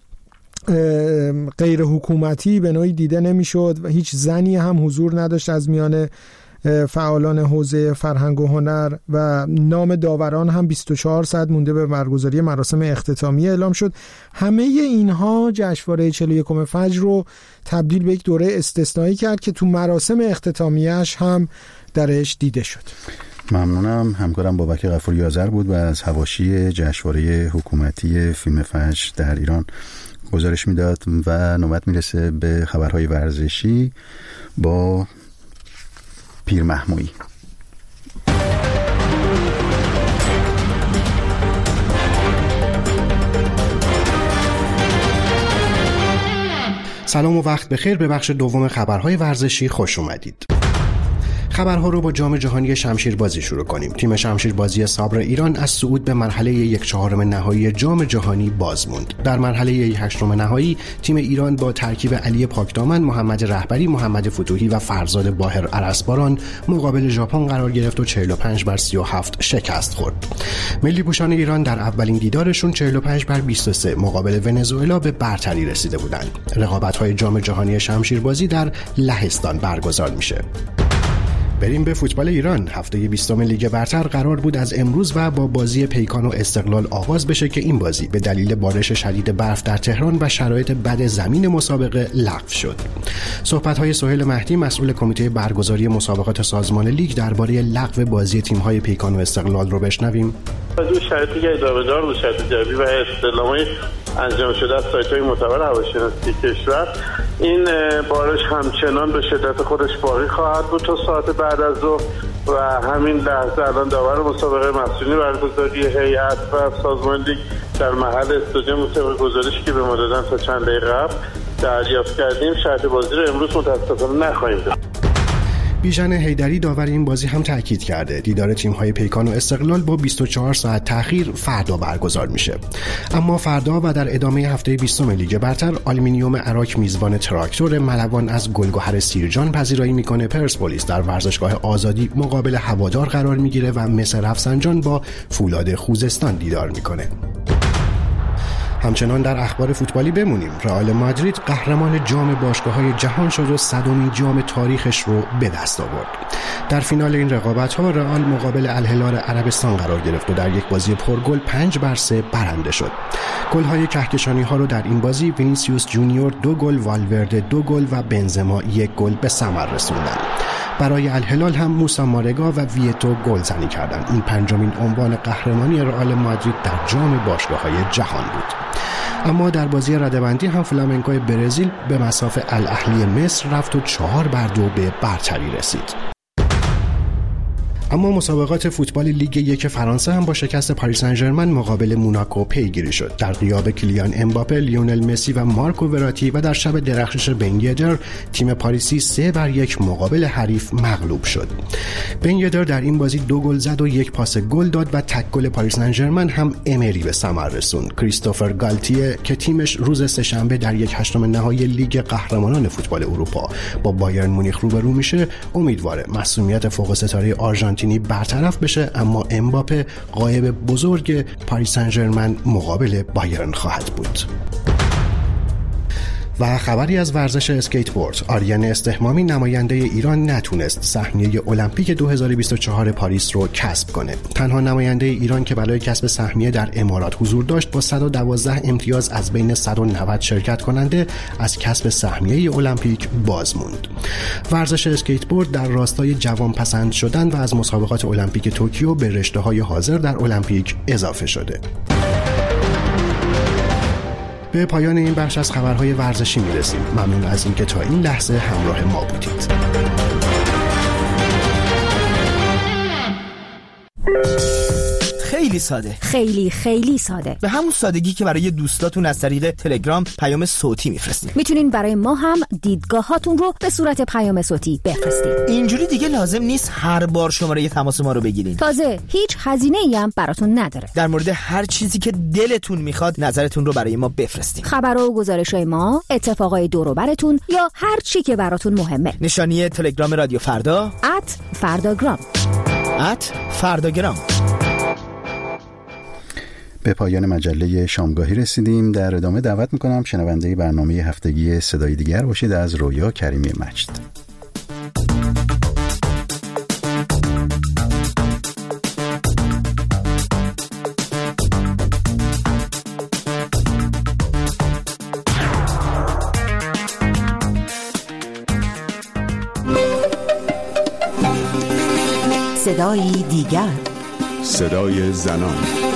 غیر حکومتی به نوعی دیده نمیشد و هیچ زنی هم حضور نداشت از میان فعالان حوزه فرهنگ و هنر و نام داوران هم 24 ساعت مونده به برگزاری مراسم اختتامیه اعلام شد. همه اینها جشنواره 41 فجر رو تبدیل به یک دوره استثنایی کرد که تو مراسم اختتامیه‌اش هم درش دیده شد. ممنونم. همکارم بابک غفوری آذر بود و از حواشی جشنواره حکومتی فیلم فجر در ایران گزارش میداد و نوبت میرسه به خبرهای ورزشی با پیر محمویی. سلام و وقت بخیر. به بخش دوم خبرهای ورزشی خوش اومدید. خبرها رو با جام جهانی شمشیربازی شروع کنیم. تیم شمشیربازی صبر ایران از صعود به مرحله 1/4 نهایی جام جهانی باز موند. در مرحله 1/8 نهایی تیم ایران با ترکیب علی پاکدامن، محمد رهبری، محمد فتوحی و فرزاد باهر ارسباران مقابل ژاپن قرار گرفت و 45-37 شکست خورد. ملی پوشان ایران در اولین دیدارشون 45-23 مقابل ونزوئلا به برتری رسیده بودند. رقابت‌های جام جهانی شمشیربازی در لهستان برگزار میشه. بریم به فوتبال ایران. هفته 20 لیگ برتر قرار بود از امروز و با بازی پیکان و استقلال آغاز بشه که این بازی به دلیل بارش شدید برف در تهران و شرایط بد زمین مسابقه لغو شد. صحبت‌های سهیل مهدی مسئول کمیته برگزاری مسابقات سازمان لیگ درباره لغو بازی تیم‌های پیکان و استقلال رو بشنویم. از شرایطی که ادامه دار بود، شرایط جوی و استعلام‌های انجام شده از سایت‌های معتبر هواشناسی کشور، این بارش همچنان به شدت خودش باقی خواهد بود تا ساعت بعد از ظهر و همین لحظه الان داور مسابقه مسئولین برگزاری هیئت و سازمان لیگ در محل استادیوم طبق گزارشی که به ما دادن تا چند دقیقه قبل دریافت کردیم شرط بازی رو امروز متأسفانه نخواهیم داشت. بیژن حیدری داور این بازی هم تاکید کرده دیدار تیم‌های پیکان و استقلال با 24 ساعت تأخیر فردا برگزار میشه. اما فردا و در ادامه هفته 20 لیگ برتر آلومینیوم عراق میزبان تراکتور ملوان از گلگهر سیرجان پذیرایی میکنه. پرسپولیس در ورزشگاه آزادی مقابل هوادار قرار میگیره و مس رفسنجان با فولاد خوزستان دیدار میکنه. همچنان در اخبار فوتبالی بمونیم. رئال مادرید قهرمان جام باشگاه‌های جهان شد و 100مین جام تاریخش رو به دست آورد. در فینال این رقابت‌ها رئال مقابل الهلال عربستان قرار گرفت و در یک بازی پرگل 5-3 برنده شد. گل‌های کهکشانی‌ها رو در این بازی وینیسیوس جونیور 2 گل، والورده 2 گل و بنزما 1 گل به ثمر رسوندند. برای الهلال هم موسی مارگا و ویتو گلزنی کردند. این 5مین عنوان قهرمانی رئال مادرید در جام باشگاه‌های جهان بود. اما در بازی رده‌بندی هم فلامنکو برزیل به مصاف الاهلی مصر رفت و 4-2 به برتری رسید. اما مسابقات فوتبال لیگ 1 فرانسه هم با شکست پاریس سن ژرمن مقابل موناکو پیگیری شد. در غیاب کلیان امباپه، لیونل مسی و مارکو وراتی و در شب درخشش بن یدر، تیم پاریسی 3-1 مقابل حریف مغلوب شد. بن یدر در این بازی 2 گل زد و 1 پاس گل داد و تک گل پاریس سن ژرمن هم امری به ثمر رسوند. کریستوفر گالتیه که تیمش روز سه‌شنبه در 1/8 نهایی لیگ قهرمانان فوتبال اروپا با بایرن مونیخ روبرو میشه، امیدواره مسئولیت فوق ستاره آرژانتینی برطرف بشه، اما امباپه غایب بزرگ پاریس سن ژرمن مقابل بایرن خواهد بود. و خبری از ورزش اسکیتبورد. آریان استحمامی نماینده ایران نتونست سهمیه المپیک 2024 پاریس رو کسب کنه. تنها نماینده ایران که برای کسب سهمیه در امارات حضور داشت با 112 امتیاز از بین 190 شرکت کننده از کسب سهمیه المپیک باز موند. ورزش اسکیتبورد در راستای جوان پسند شدن و از مسابقات المپیک توکیو به رشته‌های حاضر در المپیک اضافه شده. به پایان این بخش از خبرهای ورزشی میرسیم. ممنون از اینکه تا این لحظه همراه ما بودید. خیلی ساده، خیلی ساده، به همون سادگی که برای دوستاتون از طریق تلگرام پیام صوتی میفرستید. میتونین برای ما هم دیدگاهاتون رو به صورت پیام صوتی بفرستید. اینجوری دیگه لازم نیست هر بار شماره تماس ما رو بگیرین. تازه هیچ هزینه‌ای هم براتون نداره. در مورد هر چیزی که دلتون میخواد نظرتون رو برای ما بفرستید. خبرها و گزارش‌های ما، اتفاقای دور و براتون یا هر چی که براتون مهمه. نشانی تلگرام رادیو فردا @فرداگرام. @فرداگرام. به پایان مجله شامگاهی رسیدیم. در ادامه دعوت میکنم شنونده برنامه هفتگی صدای دیگر باشید از رویا کریمی مجد. صدای دیگر، صدای زنان.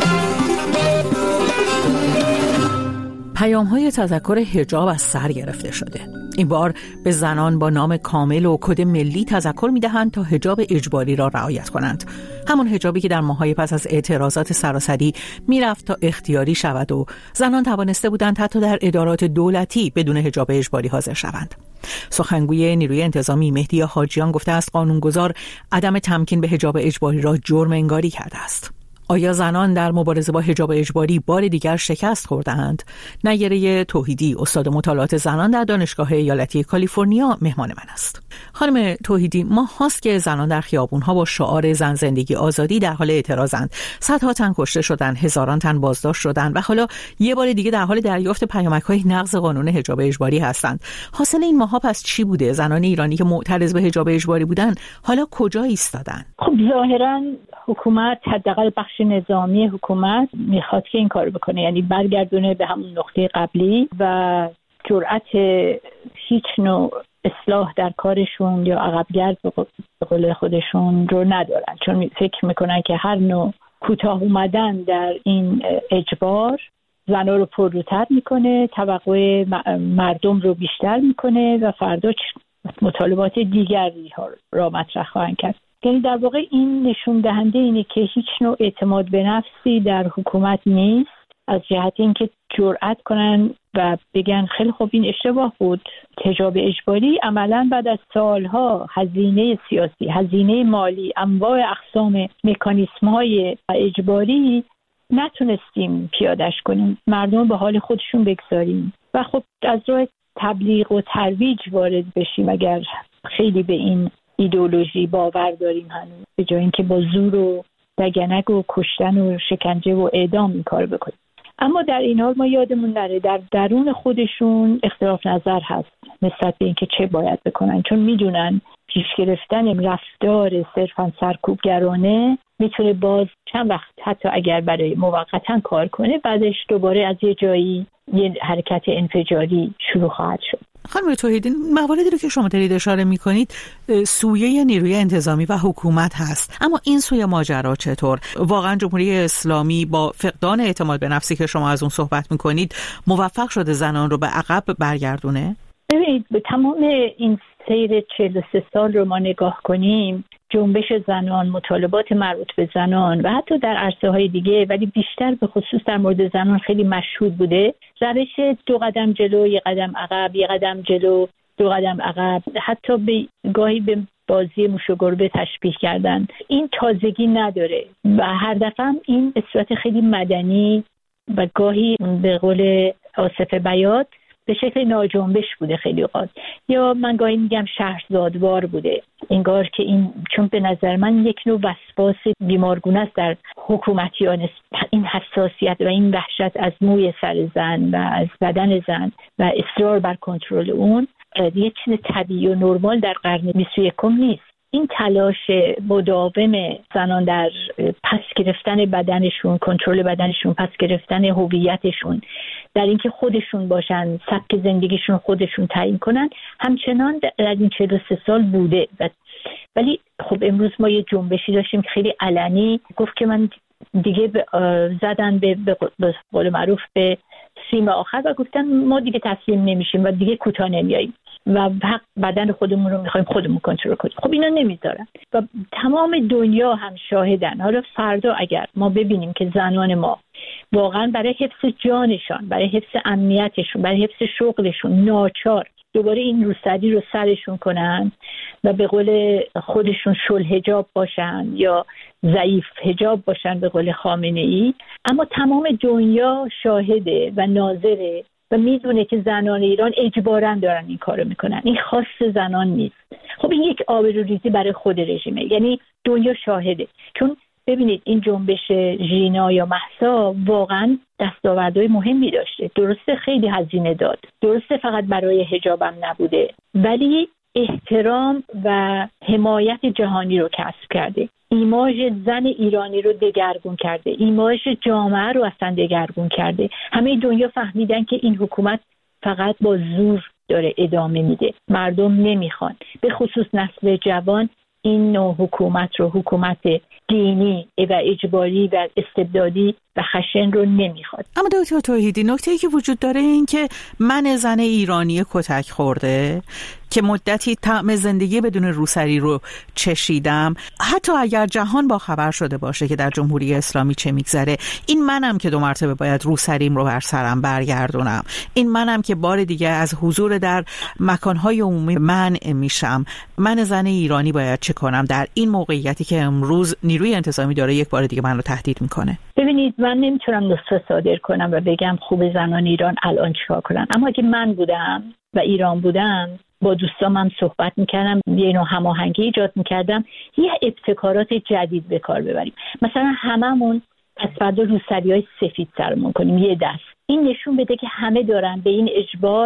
پیام‌های تذکر حجاب از سر گرفته شده. این بار به زنان با نام کامل و کد ملی تذکر می‌دهند تا حجاب اجباری را رعایت کنند. همون حجابی که در ماه‌های پس از اعتراضات سراسری میرفت تا اختیاری شود و زنان توانسته بودند حتی در ادارات دولتی بدون حجاب اجباری حاضر شوند. سخنگوی نیروی انتظامی مهدی حاجیان گفته است قانونگذار عدم تمکین به حجاب اجباری را جرم انگاری کرده است. آیا زنان در مبارزه با حجاب اجباری بار دیگر شکست خورده‌اند؟ نیره توحیدی، استاد مطالعات زنان در دانشگاه ایالتی کالیفرنیا مهمان من است. خانم توحیدی، ماه هاست که زنان در خیابون‌ها با شعار زن زندگی آزادی در حال اعتراضند. صدها تن کشته شدند، هزاران تن بازداشت شدند و حالا یه بار دیگه در حال دریافت پیامک‌های نقض قانون حجاب اجباری هستند. حاصل این ماه‌ها پس چی بوده؟ زنان ایرانی که معترض به حجاب اجباری بودند حالا کجا ایستادن؟ خب ظاهراً حکومت، حداقل بخش نظامی حکومت میخواد که این کارو بکنه، یعنی برگردونه به همون نقطه قبلی و جرأت هیچ نوع اصلاح در کارشون یا عقبگرد به قول خودشون رو ندارن، چون فکر میکنن که هر نوع کوتاه اومدن در این اجبار زنها رو پرروتر میکنه، توقع مردم رو بیشتر میکنه و فردا مطالبات دیگری را مطرح خواهند کرد. یعنی در واقع این نشون دهنده اینه که هیچ نوع اعتماد به نفسی در حکومت نیست، از جهت اینکه جرأت کنن و بگن خیلی خوب این اشتباه بود. حجاب اجباری عملاً بعد از سالها هزینه سیاسی، هزینه مالی، انواع اقسام مکانیسم‌های اجباری نتونستیم پیاده‌اش کنیم، مردم به حال خودشون بگذاریم و خب از راه تبلیغ و ترویج وارد بشیم اگر خیلی به این ایدئولوژی باور داریم هنوز، به جای اینکه با زور و دگنک و کشتن و شکنجه و اعدام این کار بکنیم. اما در این حال ما یادمون نره در درون خودشون اختلاف نظر هست نسبت به اینکه چه باید بکنن، چون میدونن پیش گرفتن رفتار صرفاً سرکوبگرانه میتونه باز چند وقت حتی اگر برای موقتا کار کنه بعدش دوباره از یه جایی یه حرکت انفجاری شروع خواهد شد. خانم توحیدی، مواردی رو که شما دارید اشاره می‌کنید سویه نیروی انتظامی و حکومت هست، اما این سوی ماجرا چطور؟ واقعا جمهوری اسلامی با فقدان اعتماد به نفسی که شما از اون صحبت می‌کنید موفق شده زنان رو به عقب برگردونه؟ ببینید به تمام این سیر 43 سال رو ما نگاه کنیم، جنبش زنان، مطالبات مربوط به زنان و حتی در عرصه‌های دیگه ولی بیشتر به خصوص در مورد زنان خیلی مشهود بوده. روش 2 قدم جلو، 1 قدم عقب، 1 قدم جلو، 2 قدم عقب، حتی گاهی به بازی موش و گربه تشبیه کردن. این تازگی نداره و هر دفعه این به صورت خیلی مدنی و گاهی به قول آصف بیات به شکل ناجنبش بوده خیلی اوقات، یا من گاهی میگم شهرزادوار بوده. انگار که این، چون به نظر من یک نوع وسواس بیمارگونه است در حکومتیان، این حساسیت و این وحشت از موی سر زن و از بدن زن و اصرار بر کنترل اون یک چیز طبیعی و نرمال در قرن 21 نیست. این تلاش مداوم زنان در پس گرفتن بدنشون، کنترل بدنشون، پس گرفتن هویتشون، در اینکه خودشون باشن، سبک زندگیشون خودشون تعیین کنن، همچنان در این 43 سال بوده. ولی خب امروز ما یه جنبشی داشتیم که خیلی علنی گفت که من دیگه زدن به قول معروف به سیم آخر و گفتن ما دیگه تسلیم نمیشیم و دیگه کوتاه نمیاییم و بدن خودمون رو میخوایم خودمون کنترل کنیم. خب اینا نمیذارن و تمام دنیا هم شاهدن. حالا فردا اگر ما ببینیم که زنان ما واقعا برای حفظ جانشان، برای حفظ امنیتشون، برای حفظ شغلشون ناچار دوباره این روسری رو سرشون کنن و به قول خودشون شل حجاب باشن یا ضعیف حجاب باشن به قول خامنه ای، اما تمام دنیا شاهده و ناظره و میدونه که زنان ایران اجباراً دارن این کارو میکنن. این خاص زنان نیست. خب این یک آبروریزی برای خود رژیمه، یعنی دنیا شاهده. چون ببینید این جنبش ژینا یا مهسا واقعا دستاوردهای مهمی داشته. درسته خیلی هزینه داد، درسته فقط برای حجابم نبوده، ولی احترام و حمایت جهانی رو کسب کرده. ایماژ زن ایرانی رو دگرگون کرده، ایماژ جامعه رو اصلا دگرگون کرده. همه دنیا فهمیدن که این حکومت فقط با زور داره ادامه میده، مردم نمیخوان، به خصوص نسل جوان این نوع حکومت رو، حکومت دینی و اجباری و استبدادی و خشن رو نمیخواد. اما دکتر توحیدی، نکته‌ای که وجود داره این که من زن ایرانی کتک خورده که مدتی طعم زندگی بدون روسری رو چشیدم، حتی اگر جهان با خبر شده باشه که در جمهوری اسلامی چه میگذره، این منم که 2 مرتبه باید روسریم رو بر سرم برگردونم، این منم که بار دیگه از حضور در مکانهای عمومی منع میشم. من زن ایرانی باید چه کنم در این موقعیتی که امروز نیروی انتظامی داره یک بار دیگه من رو تهدید میکنه؟ ببینید من نمیتونم نسخه صادر کنم و بگم خوب زنان ایران الان چیکار کنن، اما اگه من بودم و ایران بودم با دوستام هم صحبت میکردم، یه نوع هماهنگی ایجاد میکردم، یه ابتکارات جدید به کار ببریم. مثلا هممون از فردا روسری‌های سفید سرمون کنیم یه دست. این نشون بده که همه دارن به این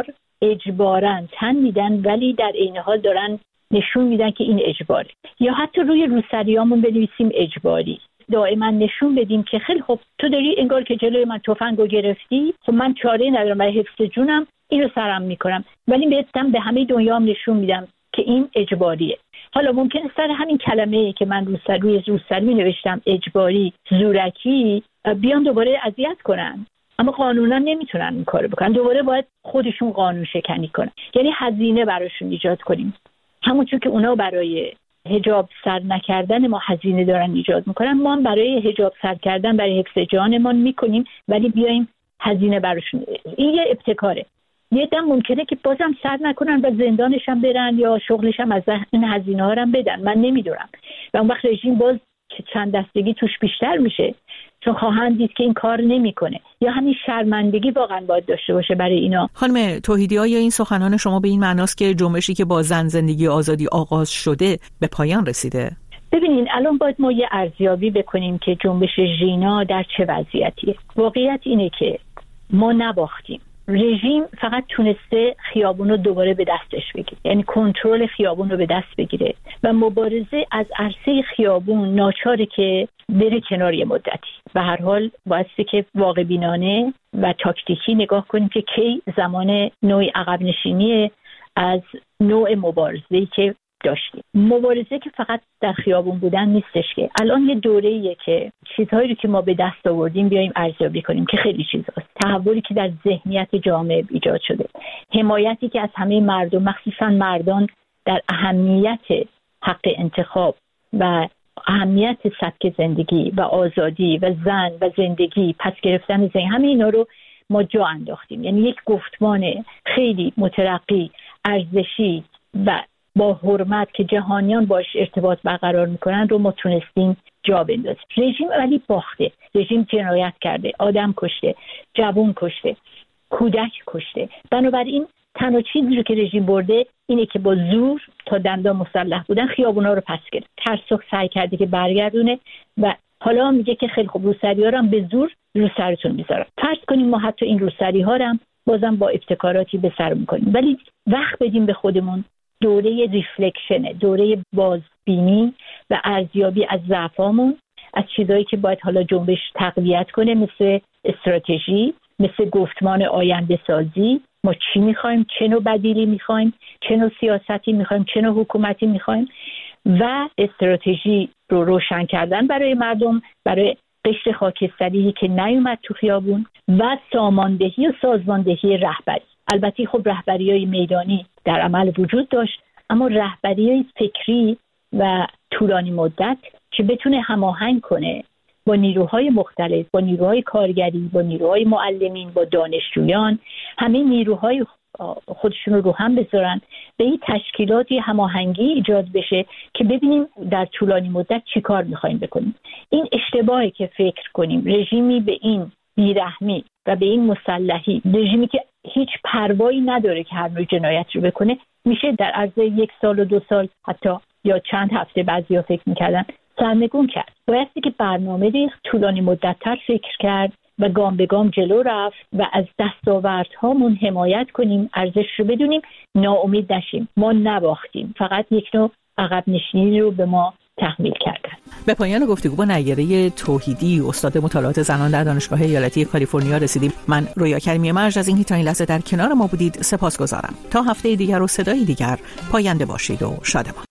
اجباراً تن میدن، ولی در عین حال دارن نشون میدن که این اجباره. یا حتی روی روسریامون بنویسیم اجباری. دائما نشون بدیم که خیلی خب تو داری انگار که جلوی من تفنگو گرفتی، خب من چاره ندارم برای حفظ جونم، اینو سرم میکنم، ولی بهتم به همه دنیا هم نشون میدم که این اجباریه. حالا ممکنه سر همین کلمه‌ای که من روی روسری نوشتم اجباری، زورکی، بیان دوباره اذیت کنن، اما قانونا نمیتونن این کارو بکنن. دوباره باید خودشون قانون شکنی کنن، یعنی هزینه براشون ایجاد کنیم. همونطور که اونا برای حجاب سر نکردن ما هزینه دارن ایجاد میکنن، ما هم برای حجاب سر کردن، برای حفظ جانمان میکنیم، ولی بیایم هزینه براشون. این یه ابتکاره. یه دم ممکنه که بازم سر نکنن و زندانش هم برن یا شغلش هم از این هزینه ها هم بدن، من نمیدونم. و اون وقت رژیم باز چند دستگی توش بیشتر میشه، چون خواهند دید که این کار نمیکنه. یا همین شرمندگی واقعا باید داشته باشه برای اینا. خانم توحیدی، آیا این سخنان شما به این معناست که جنبشی که با زن زندگی آزادی آغاز شده به پایان رسیده؟ ببینین الان باید ما یه ارزیابی بکنیم که جنبش ژینا در چه وضعیتیه. واقعیت اینه که ما نباختیم. رژیم فقط تونسته خیابون رو دوباره به دستش بگیره، یعنی کنترل خیابون رو به دست بگیره و مبارزه از عرصه خیابون ناچاره که بره کنار یه مدتی. به هر حال بایستی که واقع بینانه و تاکتیکی نگاه کنیم که کی زمان نوع عقب نشینی از نوع مبارزه‌ای که داشتیم. مبارزه که فقط در خیابون بودن نیستش، که الان یه دوره‌ایه که چیزهایی رو که ما به دست آوردیم بیایم ارزیابی کنیم که خیلی چیزاست. تحولی که در ذهنیت جامعه ایجاد شده، حمایتی که از همه مردم، مخصوصا مردان، در اهمیت حق انتخاب و اهمیت سبک زندگی و آزادی و زن و زندگی، پس گرفتن زن، همه اینا رو ما جا انداختیم. یعنی یک گفتمان خیلی مترقی، ارزشی و با حرمت که جهانیان باش ارتباط برقرار میکنن رو ما تونستیم جا بندازیم. رژیم ولی باخته. رژیم جنایت کرده، آدم کشته، جوان کشته، کودک کشته. بنابراین تنها چیزی رو که رژیم برده اینه که با زور تا دندان مسلح بودن خیابونا رو پس گرفت. ترسک سعی کرده که برگردونه و حالا میگه که خیلی خوب روسری‌ها رو هم به زور رو سرتون میذارم. فرض کنیم ما حتی این روسری‌ها رو هم بازم با ابتکاراتی به سر میکنیم، ولی وقت بدیم به خودمون. دوره ریفلکشنه، دوره بازبینی و ارزیابی از ضعفامون، از چیزایی که باید حالا جنبش تقویت کنه، مثل استراتژی، مثل گفتمان آینده سازی. ما چی میخوایم، چه نوع بدیلی میخوایم، چه نوع سیاستی میخوایم، چه نوع حکومتی میخوایم، و استراتژی رو روشن کردن برای مردم، برای قشر خاکستری که نیومد تو خیابون و ساماندهی و سازماندهی رهبری. البته خب رهبری‌های میدانی در عمل وجود داشت، اما رهبری‌های فکری و طولانی مدت که بتونه هماهنگ کنه با نیروهای مختلف، با نیروهای کارگری، با نیروهای معلمین، با دانشجویان، همه نیروهای خودشون رو هم بذارن به این تشکیلاتی هماهنگی ایجاد بشه که ببینیم در طولانی مدت چی کار میخوایم بکنیم. این اشتباهی که فکر کنیم رژیمی به این بیرحمی و به این مسلحی، رژیمی که هیچ پروایی نداره که هر نوع جنایت رو بکنه، میشه در عرض 1 سال و 2 سال حتی یا چند هفته بعضیا فکر میکردن سرنگون کرد. بایستی که برنامه ریخت، طولانی مدت‌تر فکر کرد و گام به گام جلو رفت و از دستاوردهامون حمایت کنیم، ارزش رو بدونیم، ناامید نشیم. ما نباختیم، فقط یک نوع عقب نشینی رو به ما تحمیل کردن. به پایان گفتگو با نیره توحیدی، استاد مطالعات زنان در دانشگاه ایالتی کالیفرنیا رسیدیم. من رویا کریمی مرج از اینکه تا این لحظه در کنار ما بودید سپاسگزارم. تا هفته دیگر و صدای دیگر پاینده باشید و شادمان.